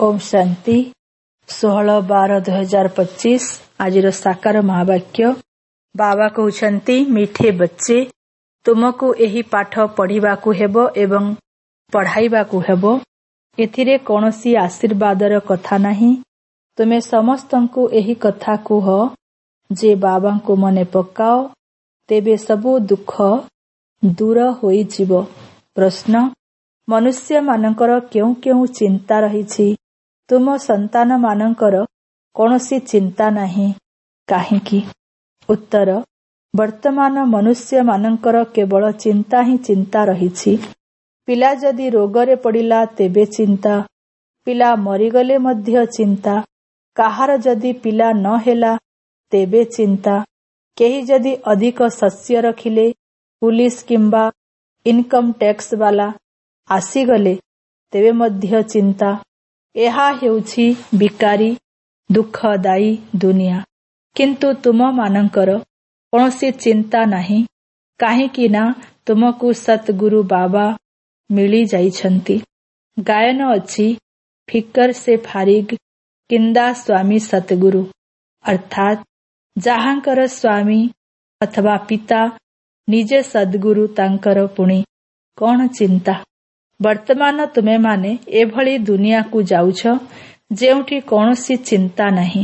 ओम शांति 16/12/2025 आज साकार महावाक्य बाबा कहउछंती मीठे बच्चे तुमको एही पाठ पढ़िबाकू हेबो एवं पढ़ाइबाकू हेबो। एथिरे कोनोसी आशीर्वादर कथा नहीं। तुमे समस्तंकु एही कथा कुह जे बाबांकु मने पकाओ तेबे सबु दुख दूर होई जीवो। प्रश्न मनुष्य मानकर क्यों क्यों चिंता रही तुम संतान मानकर कौनसी चिंता नहीं काहिंकी। उत्तर वर्तमान मनुष्य मानकर केवल चिंता ही चिंता रही। पिला जदि रोगरे पड़िला तेबे चिंता, पिला मरीगले मध्य चिंता, काहार जदि पिला न हेला तेबे चिंता, केही जदि अधिक शस्य रखिले पुलिस किंबा इनकम टैक्स वाला आसीगले तेबे मध्य चिंता। एहा हेउछि बिकारी दुखदायी दुनिया। किंतु तुम मानकर कौनसी चिंता नहीं काहिंकी ना तुमको सतगुरु बाबा मिली जाइछंती। गायन अछि फिकर से फारिग किंदा स्वामी सतगुरु, अर्थात जहांकर स्वामी अथवा पिता निजे सद्गुरु तांकर पुणी कौन चिंता। वर्तमान तुमे माने एभली दुनिया को जाउछ जेउठी कौनसी चिंता नहीं।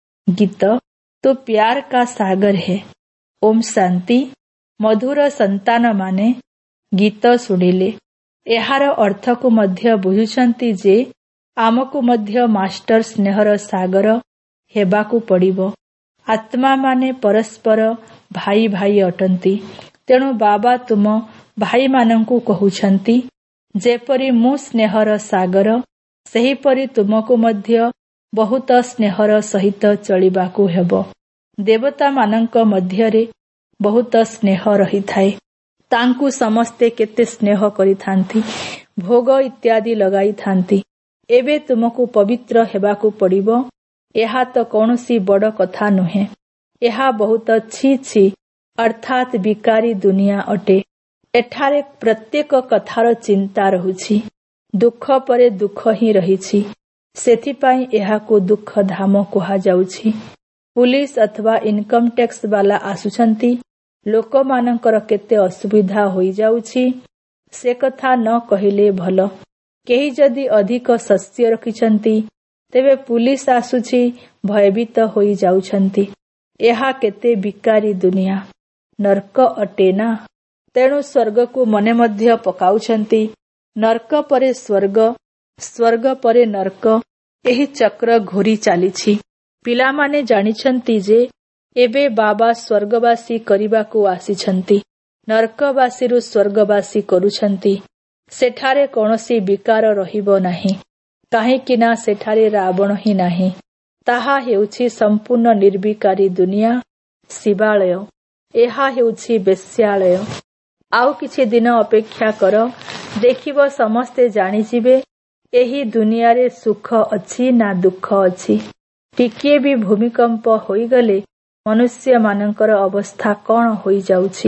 गीत तो प्यार का सागर है। ओम शांति मधुर संतान माने गीत सुनिले एहार अर्थ को मध्य बुझुछंती जे आमको मध्य मास्टर स्नेहर सागर हेबाकू पड़िबो। आत्मा माने परस्पर भाई भाई अटंती। तेणु बाबा तुम भाई मानंकु कहुछंती जेपरि मु स्नेहर सागर सेहीपरि तुमको मध्य बहुत स्नेहर सहित चलिबाकू हेबो। देवता मानंक मध्यरे बहुत स्नेह रही थाए। तांकु समस्ते केते स्नेह करिथांती, भोग इत्यादि लगाई थांती। एबे तुमको पवित्र हेबाकू पड़िबो। एहा तो कौनसी बड़ कथा नुहे। एहा बहुत छी छी अर्थात बिकारी दुनिया अटे। एठारे प्रत्येक कथार चिंता रहुछि। दुख परे दुख ही रहिछि। सेथिपाई एहाको दुख धाम कुहा जाउछि। पुलिस अथवा इनकम टैक्स वाला आसुछंती लोक मानकर केते असुविधा होई जाउछि से कथा न कहिले भल। केही जदि अधिक शस्य रखिछंती तेबे पुलिस आसुछि भयभीत होई जाउछंती। एहा केते बिकारी दुनिया नरक अटे ना। तेणु स्वर्ग को मने मध्य पकाउछंती। नरक परे स्वर्ग, स्वर्ग परे नरक एही चक्र घोरी चालिछि। पिलामाने जानिछंती जे एबे बाबा स्वर्गवासी करिबाकू आसिछंती। नरकवासीरु स्वर्गवासी करुछंती। सेठारे कौनसी विकार रहिबो नाही काहेकि ना सेठारे रावण ही नाही। ताहा हेउछि संपूर्ण निर्विकारी दुनिया शिवालय। एहा हेउछि बेश्यालय। आउ किछि दिन अपेक्षा कर देखिबो समस्ते जानिजिबे एही दुनियारे सुख अछि ना दुख अछि। टिकिए भी भूमिकंप होइगले मनुष्य मानकर अवस्था कौन होई जाउछि।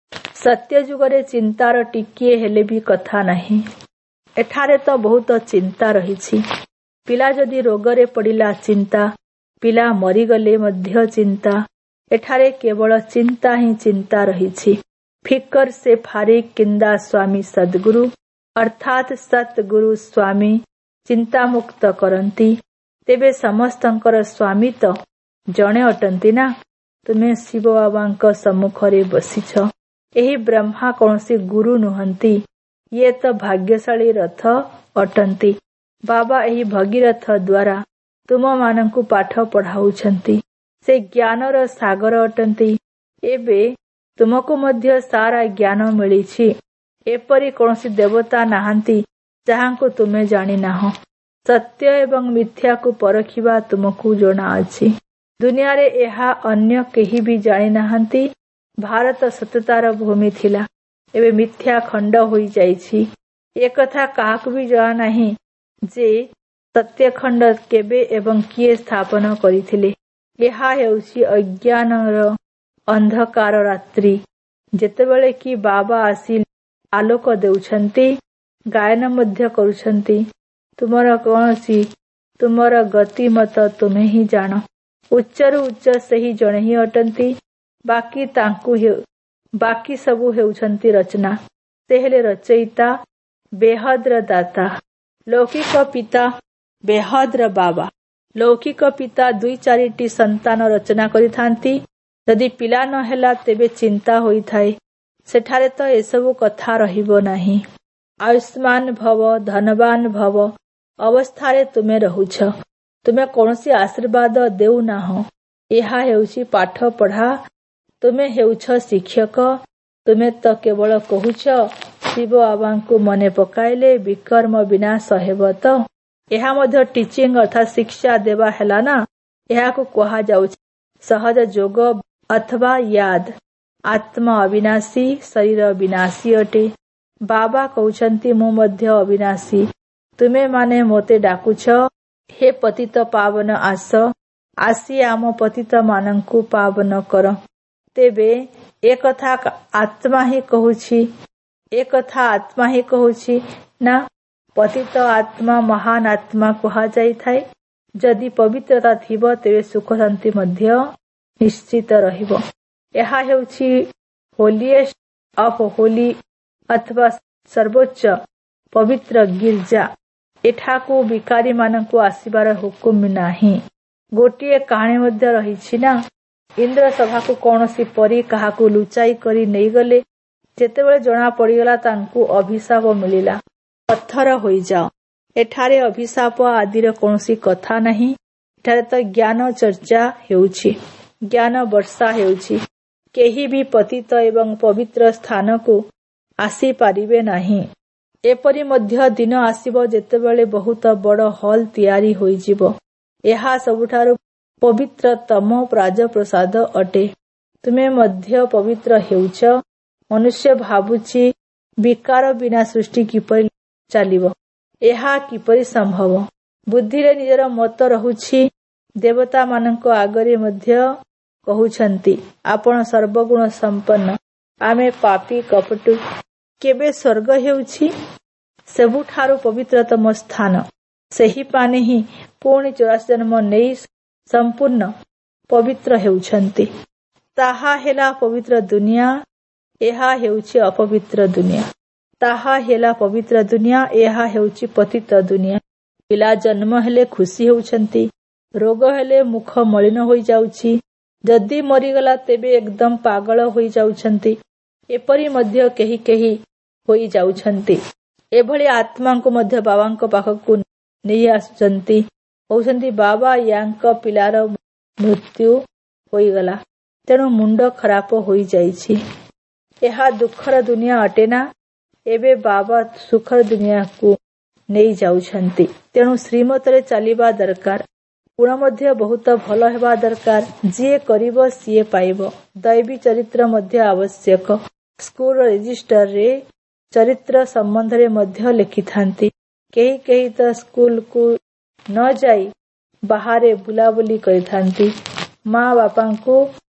सत्य जुगरे चिंतार टिकिए हेले भी कथा नहीं। एठारे तो बहुत चिंता रहिछि। पिला जदि रोगरे पड़िला चिंता, पिला मरीगले मध्य चिंता। एठारे केवल चिंता ही चिंता रहिछि। फिकर से फारिग किंदा स्वामी सद्गुरु, अर्थात सतगुरु स्वामी चिंता मुक्त करंती। तेबे समस्तंकर स्वामी तो जणे अटंती ना। तुमे शिव बाबांक सम्मुखरे बसिछ। एही ब्रह्मा कौनसी गुरु नुहंती। ये तो भाग्यशाली रथ अटंती। बाबा एही भगीरथ द्वारा तुम मानंकु पाठ पढ़ाउछंती। से ज्ञानर सागर अटंती। एबे तुमको मध्य सारा ज्ञान मिलिछि। एपरि कौनसी देवता नाहंती जहांको तुमे जानि नाहो। सत्य एवं मिथ्या को परखिबा तुमको जଣା अछि। दुनिया रे एहा अन्य केही भी जानि नाहंती। भारत सत्यतार भूमि थिला, एबे मिथ्या खंड होई जाइछि। ए कथा काहाकु भी जଣା नाही जे सत्य खंड केबे एवं किए स्थापन करिथिले। एहा हेउछि अज्ञानर अंधकार रात्रि। जेतेबेले कि बाबा आसी आलोक देउछंती, गायन मध्य करुछंती। तुमर कौनसी ତୁମର ଗତି ମତ ତୁମେ ହିଁ ଜାଣ। ଉଚ୍ଚରୁ ଉଚ୍ଚ ସେହି ଜଣେ ହିଁ ଅଟନ୍ତି। ବାକି ସବୁ ହେଉଛନ୍ତି ରଚନା। ସେ ହେଲେ ରଚୟିତା, ବେହଦର ଦାତା। ଲୌକିକ ପିତା, ବେହଦର ବାବା। ଲୌକିକ ପିତା 2-4ଟି ସନ୍ତାନ ରଚନା କରିଥାନ୍ତି। ଯଦି ପିଲା ନ ହେଲା ତେବେ ଚିନ୍ତା ହୋଇଥାଏ। ସେଠାରେ ତ ଏସବୁ କଥା ରହିବ ନାହିଁ। ଆୟୁଷ୍ମାନ ଭବ, ଧନବାନ ଭବ ଅବସ୍ଥାରେ ତୁମେ ରହୁଛ। ତୁମେ କୌଣସି ଆଶୀର୍ବାଦ ଦେଉନାହଁ। ଏହା ହେଉଛି ପାଠ ପଢ଼ା। ତୁମେ ହେଉଛ ଶିକ୍ଷକ। ତୁମେ ତ କେବଳ କହୁଛ ଶିବ ବାବାଙ୍କୁ ମନେ ପକାଇଲେ ବିକର୍ମ ବିନାଶ ହେବ ତ। ଏହା ମଧ୍ୟ ଟିଚିଂ ଅର୍ଥାତ୍ ଶିକ୍ଷା ଦେବା ହେଲା ନା। ଏହାକୁ କୁହାଯାଉଛି ସହଜ ଯୋଗ ଅଥବା ୟାଦ। ଆତ୍ମା ଅବିନାଶୀ, ଶରୀର ବିନାଶୀ ଅଟେ। ବାବା କହୁଛନ୍ତି ମୁଁ ମଧ୍ୟ ଅବିନାଶୀ। ତୁମେମାନେ ମୋତେ ଡାକୁଛ, ହେ ପତିତ ପାବନ ଆସି ଆମ ପତିତ ମାନଙ୍କୁ ପାବନ କର। ତେବେ ଏକଥା ଆତ୍ମା ହିଁ କହୁଛି ନା ପତିତ ଆତ୍ମା ମହାନ ଆତ୍ମା କୁହାଯାଇଥାଏ। ଯଦି ପବିତ୍ରତା ଥିବ ତେବେ ସୁଖ ଶାନ୍ତି ମଧ୍ୟ ନିଶ୍ଚିତ ରହିବ। ଏହା ହେଉଛି ହୋଲିଏଷ୍ଟ ଅଫ୍ ହୋଲି ଅଥବା ସର୍ବୋଚ୍ଚ ପବିତ୍ର ଗିର୍ଜା। ଏଠାକୁ ଭିକାରୀମାନଙ୍କୁ ଆସିବାର ହୁକୁମ ନାହିଁ। ଗୋଟିଏ କାହାଣୀ ମଧ୍ୟ ରହିଛି ନା। ଇନ୍ଦ୍ର ସଭାକୁ କୌଣସି ପରୀ କାହାକୁ ଲୁଚାଇ କରି ନେଇଗଲେ। ଯେତେବେଳେ ଜଣା ପଡ଼ିଗଲା ତାଙ୍କୁ ଅଭିଶାପ ମିଳିଲା, ପଥର ହୋଇଯାଅ। ଏଠାରେ ଅଭିଶାପ ଆଦିର କୌଣସି କଥା ନାହିଁ। ଏଠାରେ ତ ଜ୍ଞାନ ଚର୍ଚ୍ଚା ହେଉଛି, ଜ୍ଞାନ ବର୍ଷା ହେଉଛି। କେହି ବି ପତିତ ଏବଂ ପବିତ୍ର ସ୍ଥାନକୁ ଆସିପାରିବେ ନାହିଁ। ଏପରି ମଧ୍ୟ ଦିନ ଆସିବ ଯେତେବେଳେ ବହୁତ ବଡ଼ ହଲ୍ ତିଆରି ହୋଇଯିବ। ଏହା ସବୁଠାରୁ ପବିତ୍ରତମ ରାଜପ୍ରସାଦ ଅଟେ। ତୁମେ ମଧ୍ୟ ପବିତ୍ର ହେଉଛ। ମନୁଷ୍ୟ ଭାବୁଛି ବିକାର ବିନା ସୃଷ୍ଟି କିପରି ଚାଲିବ? ଏହା କିପରି ସମ୍ଭବ? ବୁଦ୍ଧିରେ ନିଜର ମତ ରହୁଛି। ଦେବତାମାନଙ୍କ ଆଗରେ ମଧ୍ୟ କହୁଛନ୍ତି ଆପଣ ସର୍ବଗୁଣ ସମ୍ପନ୍ନ, ଆମେ ପାପୀ କପଟୁ। କେବେ ସ୍ୱର୍ଗ ହେଉଛି ସବୁଠାରୁ ପବିତ୍ରତମ ସ୍ଥାନ। ସେହିମାନେ ହିଁ ପୁଣି 84 ଜନ୍ମ ନେଇ ସମ୍ପୂର୍ଣ୍ଣ ପବିତ୍ର ହେଉଛନ୍ତି। ତାହା ହେଲା ପବିତ୍ର ଦୁନିଆ, ଏହା ହେଉଛି ଅପବିତ୍ର ଦୁନିଆ। ତାହା ହେଲା ପବିତ୍ର ଦୁନିଆ, ଏହା ହେଉଛି ପତିତ ଦୁନିଆ। ପିଲା ଜନ୍ମ ହେଲେ ଖୁସି ହେଉଛନ୍ତି, ରୋଗ ହେଲେ ମୁଖ ମଳିନ ହୋଇଯାଉଛି। ଯଦି ମରିଗଲା ତେବେ ଏକଦମ ପାଗଳ ହୋଇଯାଉଛନ୍ତି। ଏପରି ମଧ୍ୟ କେହି କେହି ହୋଇଯାଉଛନ୍ତି। ଏଭଳି ଆତ୍ମାଙ୍କୁ ମଧ୍ୟ ବାବାଙ୍କ ପାଖକୁ ନେଇ ଆସୁଛନ୍ତି। କହୁଛନ୍ତି ବାବା ୟାଙ୍କ ପିଲାର ମୃତ୍ୟୁ ହୋଇଗଲା, ତେଣୁ ମୁଣ୍ଡ ଖରାପ ହୋଇଯାଇଛି। ଏହା ଦୁଃଖର ଦୁନିଆ ଅଟେ ନା। ଏବେ ବାବା ସୁଖର ଦୁନିଆକୁ ନେଇ ଯାଉଛନ୍ତି। ତେଣୁ ଶ୍ରୀମତରେ ଚାଲିବା ଦରକାର। ଗୁଣ ମଧ୍ୟ ବହୁତ ଭଲ ହେବା ଦରକାର। ଯିଏ କରିବ ସିଏ ପାଇବ। ଦୈବୀ ଚରିତ୍ର ମଧ୍ୟ ଆବଶ୍ୟକ। ସ୍କୁଲ ରେଜିଷ୍ଟରରେ ଚରିତ୍ର ସମ୍ବନ୍ଧରେ ମଧ୍ୟ ଲେଖିଥାନ୍ତି। କେହି କେହି ତ ସ୍କୁଲକୁ ନ ଯାଇ ବାହାରେ ବୁଲାବୁଲି କରିଥାନ୍ତି। ମା ବାପାଙ୍କୁ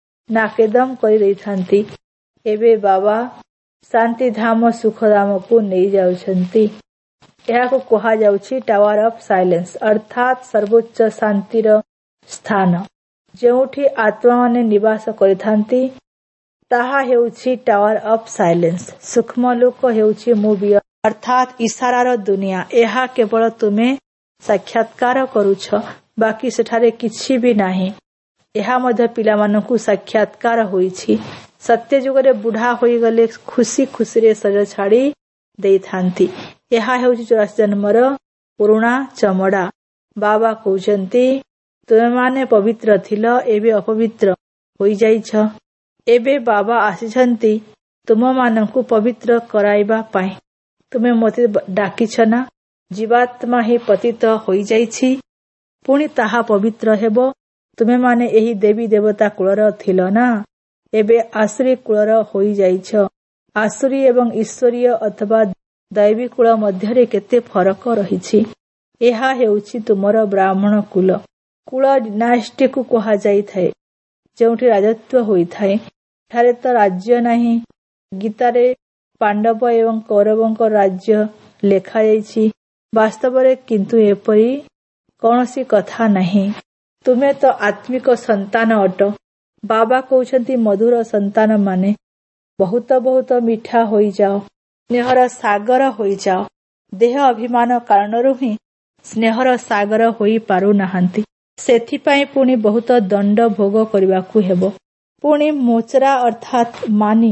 ନାକେଦମ କରିଦେଇଥାନ୍ତି। ଏବେ ବାବା ଶାନ୍ତିଧାମ ସୁଖଧାମକୁ ନେଇଯାଉଛନ୍ତି। ଏହାକୁ କୁହାଯାଉଛି ଟାୱାର ଅଫ୍ ସାଇଲେନ୍ସ ଅର୍ଥାତ୍ ସର୍ବୋଚ୍ଚ ଶାନ୍ତିର ସ୍ଥାନ। ଯେଉଁଠି ଆତ୍ମାମାନେ ନିବାସ କରିଥାନ୍ତି ତାହା ହେଉଛି ଟାୱାର ଅଫ୍ ସାଇଲେନ୍ସ। ସୂକ୍ଷ୍ମ ଲୋକ ହେଉଛି ମୁବିୟ ଅର୍ଥାତ୍ ଇଶାରାର ଦୁନିଆ। ଏହା କେବଳ ତୁମେ ସାକ୍ଷାତକାର କରୁଛ, ବାକି ସେଠାରେ କିଛି ବି ନାହିଁ। ଏହା ମଧ୍ୟ ପିଲାମାନଙ୍କୁ ସାକ୍ଷାତକାର ହୋଇଛି। ସତ୍ୟ ଯୁଗରେ ବୁଢା ହୋଇଗଲେ ଖୁସି ଖୁସିରେ ଶରୀର ଛାଡ଼ି ଦେଇଥାନ୍ତି। ଏହା ହେଉଛି 84 ଜନ୍ମର ପୁରୁଣା ଚମଡ଼ା। ବାବା କହୁଛନ୍ତି ତୁମେମାନେ ପବିତ୍ର ଥିଲ, ଏବେ ଅପବିତ୍ର ହୋଇଯାଇଛ। ଏବେ ବାବା ଆସିଛନ୍ତି ତୁମମାନଙ୍କୁ ପବିତ୍ର କରାଇବା ପାଇଁ। ତୁମେ ମୋତେ ଡାକିଛ ନା। ଜୀବାତ୍ମା ହିଁ ପତିତ ହୋଇଯାଇଛି, ପୁଣି ତାହା ପବିତ୍ର ହେବ। ତୁମେମାନେ ଏହି ଦେବୀ ଦେବତା କୁଳର ଥିଲ ନା। ଏବେ ଆସୁରୀ କୁଳର ହୋଇଯାଇଛ। ଆସୁରୀ ଏବଂ ଈଶ୍ୱରୀୟ ଅଥବା ଦୈବୀ କୁଳ ମଧ୍ୟରେ କେତେ ଫରକ ରହିଛି। ଏହା ହେଉଛି ତୁମର ବ୍ରାହ୍ମଣ କୁଳ। କୁଳ ଡିନାଷ୍ଟିକୁ କୁହାଯାଇଥାଏ, ଯେଉଁଠି ରାଜତ୍ୱ ହୋଇଥାଏ। ଏଠାରେ ତ ରାଜ୍ୟ ନାହିଁ। ଗୀତାରେ ପାଣ୍ଡବ ଏବଂ କୌରବଙ୍କ ରାଜ୍ୟ ଲେଖାଯାଇଛି। ବାସ୍ତବରେ କିନ୍ତୁ ଏପରି कौनसी कथा नहीं। तुमे तो आत्मिक संतान अट। बाबा कहउछंती मधुर संतान माने बहुत बहुत मिठा होई जाओ, स्नेहर सागर होई जाओ। देह अभिमान कारणरू ही स्नेहर सागर होई पारु नाहांती। सेथिपाई पुणी बहुत दंड भोग करबाकू हेबो। पुणी मोचरा अर्थात मानी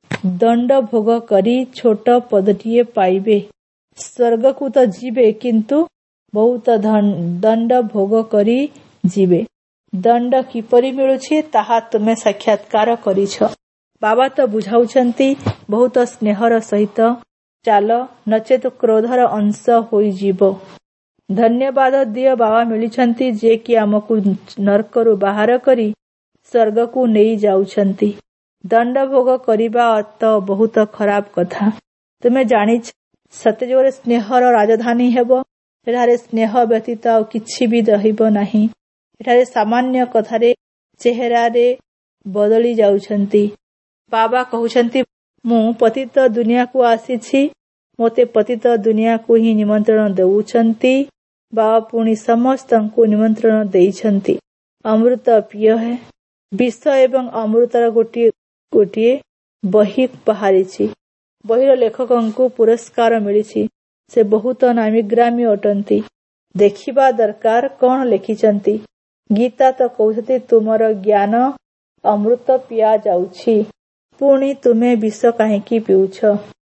दंड भोग करी छोट पदटिए पाइबे। स्वर्ग को तो जीवे किंतु बहुत दंड भोग करी जीवे। दंड किपरि मिलुछि ताहा तुमे साक्षात्कार करिछ। बाबा तो बुझाउछंती बहुत स्नेहर सहित चाल, नचेत क्रोधर अंश होई जीवो। धन्यवाद दियो बाबा मिलिछंती जे कि आमको नरकरू बाहर करी स्वर्ग को नहीं जाउछंती। दंड भोग करिबा तो बहुत खराब कथा। तुमे जानिछ सत्यजोरे स्नेहर राजधानी हेबो। एठारे स्नेह व्यतीत आउ किछि भी रहिबो नाही। एठारे सामान्य कथारे चेहरारे बदली जाउछंती। बाबा कहउछंती मु पतित दुनिया को आसीछि, मोते पतित दुनिया को ही निमंत्रण देउछंती। बाबा पुणी समस्तଙ୍କୁ निमंत्रण देइछंती। अमृत पिय है। विष एवं अमृतर गोटिए गोटिए बही बाहरिछि। बहिर लेखकଙ୍କୁ पुरस्कार मिलिछि। से बहुत नामीग्रामी अटंती। देखिबा दरकार कौन लिखिछंती। गीता तो कहउछंती तुमर ज्ञान अमृत पिया जाउछि, पुणी तुमे विष काहेकि पिउछ।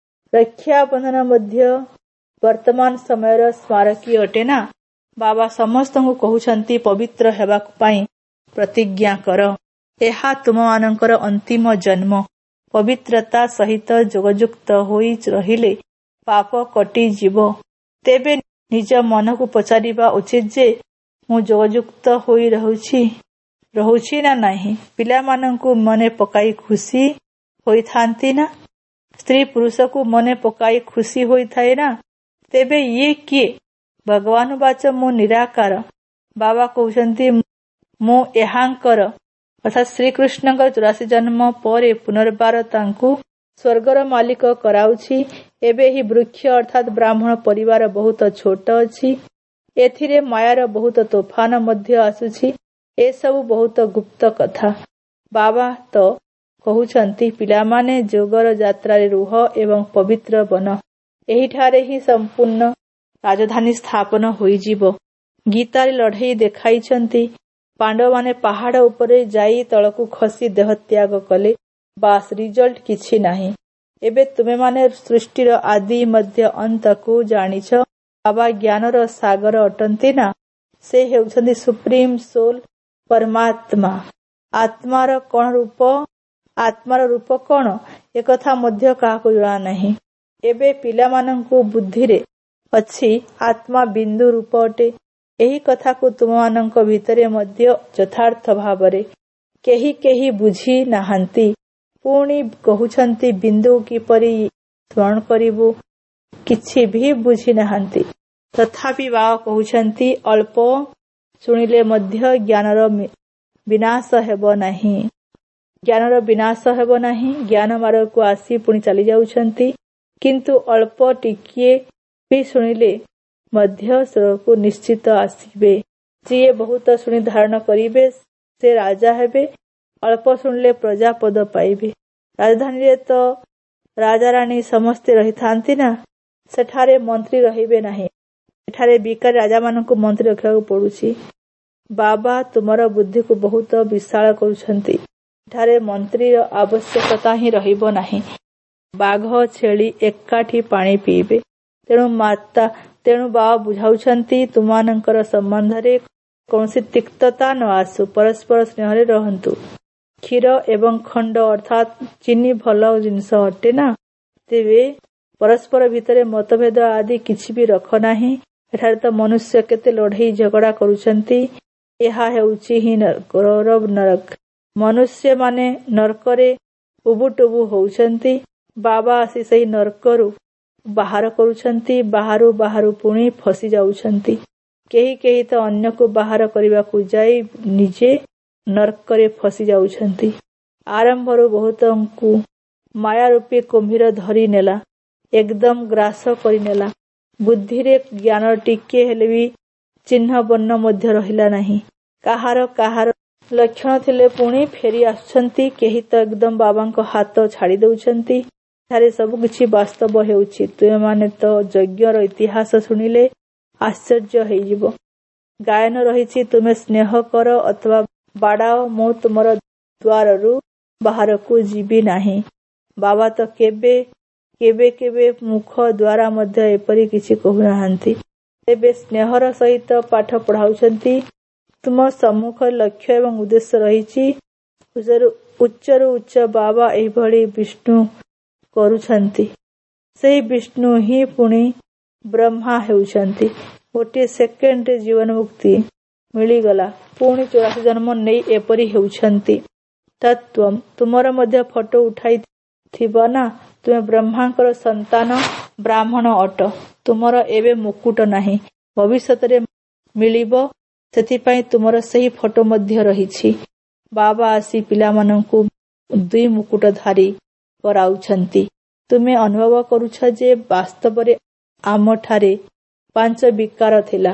रक्षा बंधन मध्य वर्तमान समयर स्मारकी अटे ना। बाबा समस्तଙ୍କୁ कहउछंती पवित्र हेबाक पाई प्रतिज्ञा कर। एहा तुममानंकर अंतिम जन्म। पवित्रता सहित जोगयुक्त होई रहिले पाप कटी जीव। तेबे निज मन को पचारिबा उचित जे मु जोगयुक्त होई रहुछि ना नाही। पिला मानंकु मने पकाई खुशी होई थांती ना। स्त्री पुरुष को मने पकाई खुशी होई थाए ना। तेबे ये किए? भगवान बाच मु निराकार। बाबा कहउछंती मु एहांकर अर्थात श्रीकृष्ण 84 जन्म परे पुनर्बार तांकु स्वर्गर मालिक कराउछि। एबे ही वृक्ष अर्थात ब्राह्मण परिवार बहुत छोट अछि। एथिरे मायार बहुत तोफान मध्य आसुछि। ए सब बहुत गुप्त कथा। बाबा तो कहउछंती पिलामाने जोगर यात्रारे रुह एवं पवित्र बन। एहिठारे ही संपूर्ण राजधानी स्थापन होइजिबो। गीतारे लढेई देखाइछंती। पांडव माने पहाड़ उपरे जाई तळकु खसी देह त्याग कले। बास रिजल्ट किछि नाही। एबे तुमे माने सृष्टिर आदि मध्य अंत को जानिछ। बाबा ज्ञानर सागर अटंती ना। से हेउछंती सुप्रीम सोल परमात्मा। आत्मार कोन रूप, आत्मार रूप कोन एकथा मध्य काहाको जणा नाही। एबे पिलामानंकु बुद्धिरे अछि आत्मा बिंदु रूप अटे। एही कथा को तुममानंक भितरे मध्य यथार्थ भावरे केही केही बुझी नाहांती। पुणी कहउछंती बिंदु किपरि स्मरण करिबु किछि भी बुझी नाहांती। तथापि बाबा कहउछंती अल्प सुनिले मध्य ज्ञानर विनाश हेबो नाही। ज्ञानर विनाश हेबो नाही। ज्ञान मार्ग को आसी पुणी चली जाउछंती। किंतु अल्प टिकिए भी सुनिले मध्य स्वर्ग को निश्चित आसीबे। जिए बहुत सुनि धारण करिबे से राजा हेबे। अल्प सुनिले प्रजा पद पाइबे। राजधानी रे तो राजा रानी समस्ते रही थांती ना। सेठारे मंत्री रहिबे नाही। एठारे बिकार राजा माननको मंत्री रखिବାକୁ पडुछि। बाबा तुमर बुद्धि को बहुत विशाल करूछंती। एठारे मंत्री आवश्यकता ही रहिबो नाही। बाघ छेली एकाठी पानी पीबे। तेणु बाबा बुझाउछंती तुमानंकर संबंधरे कौनसी तिक्तता न आसु। परस्पर स्नेहरे रहंतु। क्षीर एवं खंड अर्थात चीनी भल जिनस अटे ना। तेबे परस्पर भितरे मतभेद आदि किछि भी रख नाही। एठारे तो मनुष्य केते लढेई झगड़ा करूछंती। एहा हेउछि ही नरक। मनुष्य माने नरकरे उबुटुबु होउछंती। बाबा आसी सही नरकरू बाहर करूछंती। बाहरु बाहरु पुणी फसी जाउछंती। केही केही तो अन्य को बाहर करबाकू जाई निजे नरकरे फसी जाउछंती। आरंभरू बहुतंकु माया रूपी कुंभीर धरी नेला। एकदम ग्रास करी नेला। बुद्धिरे ज्ञान टिके हेले भी ଚିହ୍ନ ବର୍ଣ୍ଣ ମଧ୍ୟ ରହିଲା ନାହିଁ। କାହାର ଲକ୍ଷଣ ଥିଲେ ପୁଣି ଫେରି ଆସୁଛନ୍ତି, କେହି ତ ଏକଦମ ବାବାଙ୍କ ହାତ ଛାଡି ଦଉଛନ୍ତି। ଏଠାରେ ସବୁ କିଛି ବାସ୍ତବ ହେଉଛି। ତୁମେମାନେ ତ ଯଜ୍ଞର ଇତିହାସ ଶୁଣିଲେ ଆଶ୍ଚର୍ଯ୍ୟ ହେଇଯିବ। ଗାୟନ ରହିଛି, ତୁମେ ସ୍ନେହ କର ଅଥବା ବାଡାଅ, ମୁଁ ତୁମର ଦ୍ୱାରରୁ ବାହାରକୁ ଯିବି ନାହିଁ। ବାବା ତ କେବେ କେବେ ମୁଖ ଦ୍ୱାରା ମଧ୍ୟ ଏପରି କିଛି କହୁନାହାନ୍ତି। ତେବେ ସ୍ନେହର ସହିତ ପାଠ ପଢାଉଛନ୍ତି। ତୁମ ସମ୍ମୁଖରେ ଲକ୍ଷ୍ୟ ଏବଂ ଉଦ୍ଦେଶ୍ୟ ରହିଛି। ଉଚ୍ଚରୁ ଉଚ୍ଚ ବାବା ଏହିଭଳି ବିଷ୍ଣୁ କରୁଛନ୍ତି। ସେହି ବିଷ୍ଣୁ ହିଁ ପୁଣି ବ୍ରହ୍ମା ହେଉଛନ୍ତି। ଗୋଟିଏ ସେକେଣ୍ଡରେ ଜୀବନ ମୁକ୍ତି ମିଳିଗଲା, ପୁଣି 84 ଜନ୍ମ ନେଇ ଏପରି ହେଉଛନ୍ତି। ତତ୍ତ୍ୱ ତୁମର ମଧ୍ୟ ଫଟୋ ଉଠାଇଥିବ ନା। ତୁମେ ବ୍ରହ୍ମାଙ୍କର ସନ୍ତାନ, ବ୍ରାହ୍ମଣ ଅଟ। ତୁମର ଏବେ ମୁକୁଟ ନାହିଁ, ଭବିଷ୍ୟତରେ ମିଳିବ। ସେଥିପାଇଁ ତୁମର ସେହି ଫଟୋ ମଧ୍ୟ ରହିଛି। ବାବା ଆସି ପିଲାମାନଙ୍କୁ 2 ମୁକୁଟଧାରୀ କରାଉଛନ୍ତି। ତୁମେ ଅନୁଭବ କରୁଛ ଯେ ବାସ୍ତବରେ ଆମଠାରେ 5 ବିକାର ଥିଲା।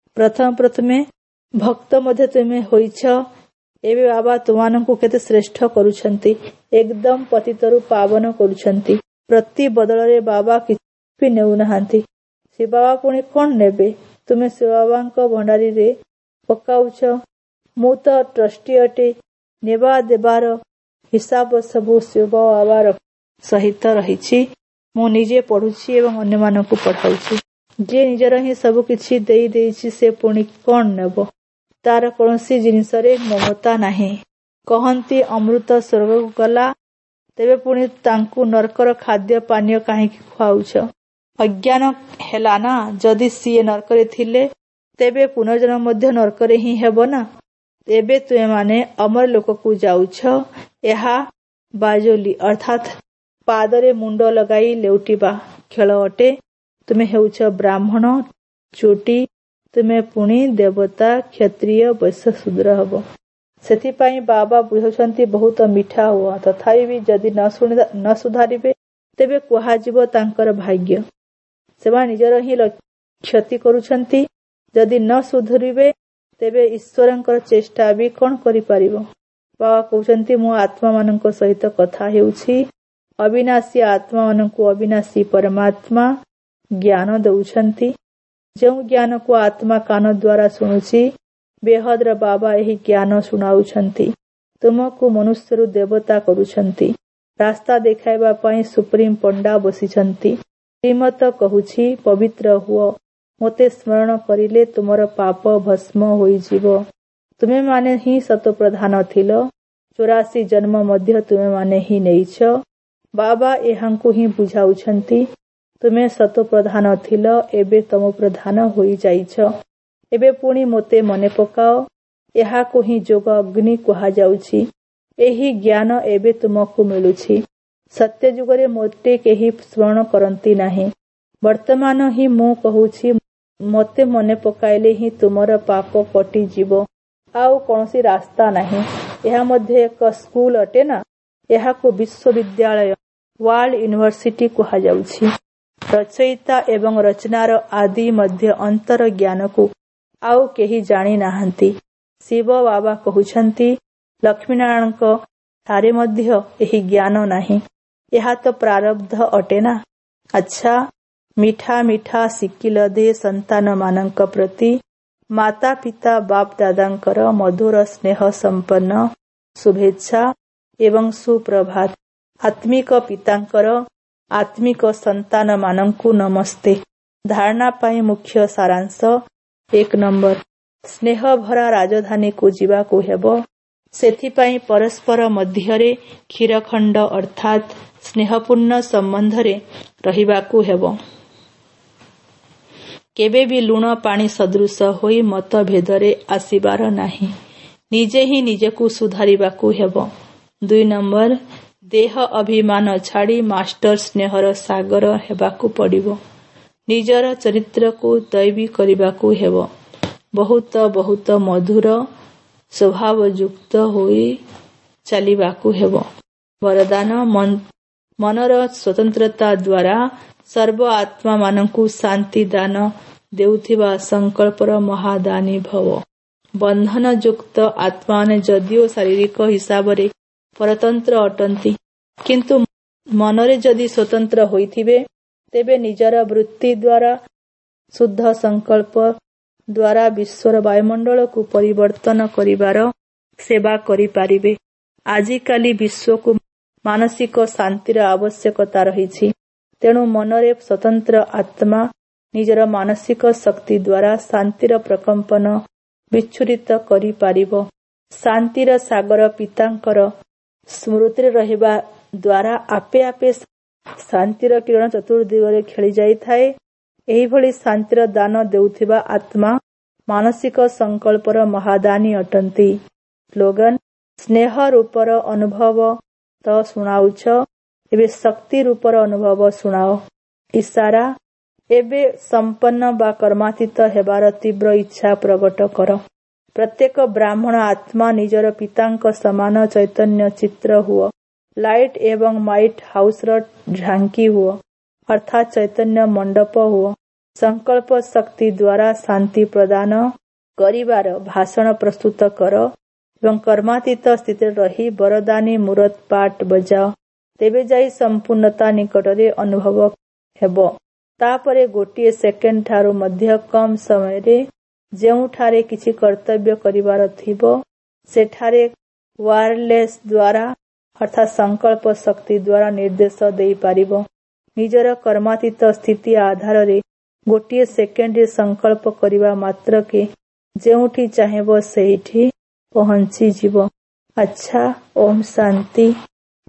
ପ୍ରଥମେ ଭକ୍ତ ମଧ୍ୟ ତୁମେ ହୋଇଛ। ଏବେ ବାବା ତୁମମାନଙ୍କୁ କେତେ ଶ୍ରେଷ୍ଠ କରୁଛନ୍ତି, ଏକଦମ ପତିତରୁ ପାବନ କରୁଛନ୍ତି। ପ୍ରତି ବଦଳରେ ବାବା କିଛି ବି ନେଉନାହାନ୍ତି। ଶିବବାବା ପୁଣି କଣ ନେବେ? ତୁମେ ଶିବବାବାଙ୍କ ଭଣ୍ଡାରୀରେ ପକାଉଛ। ମୁଁ ତ ଟ୍ରଷ୍ଟି ଅଟେ। ନେବା ଦେବାର ହିସାବ ସବୁ ଶିବବାବାର ସହିତ ରହିଛି। ମୁଁ ନିଜେ ପଢୁଛି ଏବଂ ଅନ୍ୟମାନଙ୍କୁ ପଢାଉଛି। ଯିଏ ନିଜର ହିଁ ସବୁ କିଛି ଦେଇ ଦେଇଛି, ସେ ପୁଣି କଣ ନେବ? ତାର କୌଣସି ଜିନିଷରେ ମମତା ନାହିଁ। କହନ୍ତି ଅମୃତ ସ୍ୱର୍ଗକୁ ଗଲା, ତେବେ ପୁଣି ତାଙ୍କୁ ନର୍କର ଖାଦ୍ୟ ପାନୀୟ କାହିଁକି ଖୁଆଉଛ? ଅଜ୍ଞାନ ହେଲା ନା। ଯଦି ସିଏ ନର୍କରେ ଥିଲେ, ତେବେ ପୁନର୍ଜନ୍ମ ମଧ୍ୟ ନର୍କରେ ହିଁ ହେବ ନା। ଏବେ ତୁମେମାନେ ଅମର ଲୋକକୁ ଯାଉଛ। ଏହା ବାଜୁଲି ଅର୍ଥାତ୍ ପାଦରେ ମୁଣ୍ଡ ଲଗାଇ ଲେଉଟିବା ଖେଳ ଅଟେ। ତୁମେ ହେଉଛ ବ୍ରାହ୍ମଣ ଚୋଟି, ତୁମେ ପୁଣି ଦେବତା, କ୍ଷତ୍ରିୟ, ବୈଶ୍ୟ, ଶୂଦ୍ର ହେବ। ସେଥିପାଇଁ ବାବା ବୁଝାଉଛନ୍ତି ବହୁତ ମିଠା ହୁଅ। ତଥାପି ବି ଯଦି ନ ସୁଧାରିବେ, ତେବେ କୁହାଯିବ ତାଙ୍କର ଭାଗ୍ୟ। ସେମାନେ ନିଜର ହିଁ କ୍ଷତି କରୁଛନ୍ତି। ଯଦି ନ ସୁଧୁରିବେ, ତେବେ ଈଶ୍ୱରଙ୍କର ଚେଷ୍ଟା ବି କଣ କରିପାରିବ? ବାବା କହୁଛନ୍ତି, ମୁଁ ଆତ୍ମାମାନଙ୍କ ସହିତ କଥା ହେଉଛି। ଅବିନାଶୀ ଆତ୍ମାମାନଙ୍କୁ ଅବିନାଶୀ ପରମାତ୍ମା ଜ୍ଞାନ ଦେଉଛନ୍ତି। ଯେଉଁ ଜ୍ଞାନକୁ ଆତ୍ମା କାନ ଦ୍ୱାରା ଶୁଣୁଛି, ବେହଦର ବାବା ଏହି ଜ୍ଞାନ ଶୁଣାଉଛନ୍ତି। ତୁମକୁ ମନୁଷ୍ୟରୁ ଦେବତା କରୁଛନ୍ତି। ରାସ୍ତା ଦେଖାଇବା ପାଇଁ ସୁପ୍ରିମ ପଣ୍ଡା ବସିଛନ୍ତି। ଶ୍ରୀମତ କହୁଛି, ପବିତ୍ର ହୁଅ। ମୋତେ ସ୍ମରଣ କରିଲେ ତୁମର ପାପ ଭସ୍ମ ହୋଇଯିବ। ତୁମେମାନେ ହିଁ ସତପ୍ରଧାନ ଥିଲ। 84 ଜନ୍ମ ମଧ୍ୟ ତୁମେମାନେ ହିଁ ନେଇଛ। ବାବା ଏହାଙ୍କୁ ହିଁ ବୁଝାଉଛନ୍ତି। ତୁମେ ସତପ୍ରଧାନ ଥିଲ, ଏବେ ତମ ପ୍ରଧାନ ହୋଇଯାଇଛ। ଏବେ ପୁଣି ମୋତେ ମନେ ପକାଅ। ଏହାକୁ ହିଁ ଯୋଗ ଅଗ୍ନି କୁହାଯାଉଛି। ଏହି ଜ୍ଞାନ ଏବେ ତୁମକୁ ମିଳୁଛି। ସତ୍ୟ ଯୁଗରେ ମୋତେ କେହି ସ୍ମରଣ କରନ୍ତି ନାହିଁ। ବର୍ତ୍ତମାନ ହିଁ ମୁଁ କହୁଛି, ମୋତେ ମନେ ପକାଇଲେ ହିଁ ତୁମର ପାପ କଟିଯିବ। ଆଉ କୌଣସି ରାସ୍ତା ନାହିଁ। ଏହା ମଧ୍ୟ ଏକ ସ୍କୁଲ ଅଟେ ନା। ଏହାକୁ ବିଶ୍ୱବିଦ୍ୟାଳୟ ୱାର୍ଲଡ ୟୁନିଭର୍ସିଟି କୁହାଯାଉଛି। ରଚୟିତା ଏବଂ ରଚନାର ଆଦି ମଧ୍ୟ ଅନ୍ତର ଜ୍ଞାନକୁ ଆଉ କେହି ଜାଣି ନାହାନ୍ତି। ଶିବ ବାବା କହୁଛନ୍ତି, ଲକ୍ଷ୍ମୀନାରାୟଣଙ୍କ ଠାରେ ମଧ୍ୟ ଏହି ଜ୍ଞାନ ନାହିଁ। ଏହା ତ ପ୍ରାରବ୍ଧ ଅଟେ ନା। ଆଚ୍ଛା, ମିଠା ମିଠା ଶିକିଲ ଦେ ସନ୍ତାନମାନଙ୍କ ପ୍ରତି ମାତା ପିତା ବାପ ଦାଦାଙ୍କର ମଧୁର ସ୍ନେହ ସମ୍ପନ୍ନ ଶୁଭେଚ୍ଛା ଏବଂ ସୁପ୍ରଭାତ। ଆତ୍ମିକ ପିତାଙ୍କର ଆତ୍ମିକ ସନ୍ତାନମାନଙ୍କୁ ନମସ୍ତେ। ଧାରଣା ପାଇଁ ମୁଖ୍ୟ ସାରାଂଶ। 1 ନମ୍ବର, ସ୍ନେହ ଭରା ରାଜଧାନୀକୁ ଯିବାକୁ ହେବ। ସେଥିପାଇଁ ପରସ୍ପର ମଧ୍ୟରେ କ୍ଷୀରଖଣ୍ଡ ଅର୍ଥାତ୍ ସ୍ନେହପୂର୍ଣ୍ଣ ସମ୍ବନ୍ଧରେ ରହିବାକୁ ହେବ। କେବେ ବି ଲୁଣ ପାଣି ସଦୃଶ ହୋଇ ମତଭେଦରେ ଆସିବାର ନାହିଁ। ନିଜେ ହିଁ ନିଜକୁ ସୁଧାରିବାକୁ ହେବ। 2 ନମ୍ବର, ଦେହ ଅଭିମାନ ଛାଡ଼ି ମାଷ୍ଟର ସ୍ନେହର ସାଗର ହେବାକୁ ପଡ଼ିବ। ନିଜର ଚରିତ୍ରକୁ ଦୈବୀ କରିବାକୁ ହେବ। ବହୁତ ବହୁତ ମଧୁର ସ୍ୱଭାବଯୁକ୍ତ ହୋଇ ଚାଲିବାକୁ ହେବ। ବରଦାନ, ମନର ସ୍ୱତନ୍ତ୍ରତା ଦ୍ୱାରା ସର୍ବ ଆତ୍ମାମାନଙ୍କୁ ଶାନ୍ତି ଦାନ ଦେଉଥିବା ସଂକଳ୍ପର ମହାଦାନୀ ଭବ। ବନ୍ଧନ ଯୁକ୍ତ ଆତ୍ମାମାନେ ଯଦିଓ ଶାରୀରିକ ହିସାବରେ ପରତନ୍ତ୍ର ଅଟନ୍ତି, କିନ୍ତୁ ମନରେ ଯଦି ସ୍ୱତନ୍ତ୍ର ହୋଇଥିବେ, ତେବେ ନିଜର ବୃତ୍ତି ଦ୍ୱାରା ଶୁଦ୍ଧ ସଂକଳ୍ପ ଦ୍ୱାରା ବିଶ୍ୱର ବାୟୁମଣ୍ଡଳକୁ ପରିବର୍ତ୍ତନ କରିବାର ସେବା କରିପାରିବେ। ଆଜିକାଲି ବିଶ୍ୱକୁ ମାନସିକ ଶାନ୍ତିର ଆବଶ୍ୟକତା ରହିଛି। ତେଣୁ ମନରେ ସ୍ୱତନ୍ତ୍ର ଆତ୍ମା ନିଜର ମାନସିକ ଶକ୍ତି ଦ୍ୱାରା ଶାନ୍ତିର ପ୍ରକମ୍ପନ ବିଚ୍ଛୁରିତ କରିପାରିବ। ଶାନ୍ତିର ସାଗର ପିତାଙ୍କର ସ୍ମୃତିରେ ରହିବା ଦ୍ୱାରା ଆପେ ଆପେ ଶାନ୍ତିର କିରଣ ଚତୁର୍ଦିଗରେ ଖେଳି ଯାଇଥାଏ। ଏହିଭଳି ଶାନ୍ତିର ଦାନ ଦେଉଥିବା ଆତ୍ମା ମାନସିକ ସଂକଳ୍ପର ମହାଦାନୀ ଅଟନ୍ତି। ସ୍ଲୋଗାନ: ସ୍ନେହ ରୂପର ଅନୁଭବ ତ ଶୁଣାଉଛ, ଏବେ ଶକ୍ତି ରୂପର ଅନୁଭବ ଶୁଣାଅ। ଇସାରା: ଏବେ ସମ୍ପନ୍ନ ବା କର୍ମାତୀତ ହେବାର ତୀବ୍ର ଇଚ୍ଛା ପ୍ରକଟ କର। ପ୍ରତ୍ୟେକ ବ୍ରାହ୍ମଣ ଆତ୍ମା ନିଜର ପିତାଙ୍କ ସମାନ ଚୈତନ୍ୟ ଚିତ୍ର ହୁଅ। ଲାଇଟ୍ ଏବଂ ମାଇଟ୍ ହାଉସର ଝାଙ୍କି ହୁଅ, ଅର୍ଥାତ୍ ଚୈତନ୍ୟ ମଣ୍ଡପ ହୁଅ। ସଂକଳ୍ପ ଶକ୍ତି ଦ୍ୱାରା ଶାନ୍ତି ପ୍ରଦାନ କରିବାର ଭାଷଣ ପ୍ରସ୍ତୁତ କର ଏବଂ କର୍ମାତୀତ ସ୍ଥିତିରେ ରହି ବରଦାନୀ ମୂରତ ପାଟ ବଜାଅ। ତେବେ ଯାଇ ସମ୍ପୂର୍ଣ୍ଣତା ନିକଟରେ ଅନୁଭବ ହେବ। ତାପରେ ଗୋଟିଏ ସେକେଣ୍ଡ ଠାରୁ ମଧ୍ୟ କମ୍ ସମୟରେ ଯେଉଁଠାରେ କିଛି କର୍ତ୍ତବ୍ୟ କରିବାର ଥିବ, ସେଠାରେ ୱାୟାରଲେସ୍ ଦ୍ୱାରା ଅର୍ଥାତ୍ ସଂକଳ୍ପ ଶକ୍ତି ଦ୍ୱାରା ନିର୍ଦ୍ଦେଶ ଦେଇପାରିବ। ନିଜର କର୍ମାତୀତ ସ୍ଥିତି ଆଧାରରେ ଗୋଟିଏ ସେକେଣ୍ଡରେ ସଂକଳ୍ପ କରିବା ମାତ୍ରକେ ଯେଉଁଠି ଚାହିଁବ ସେଇଠି ପହଞ୍ଚିଯିବ। ଆଚ୍ଛା, ଓମ୍ ଶାନ୍ତି।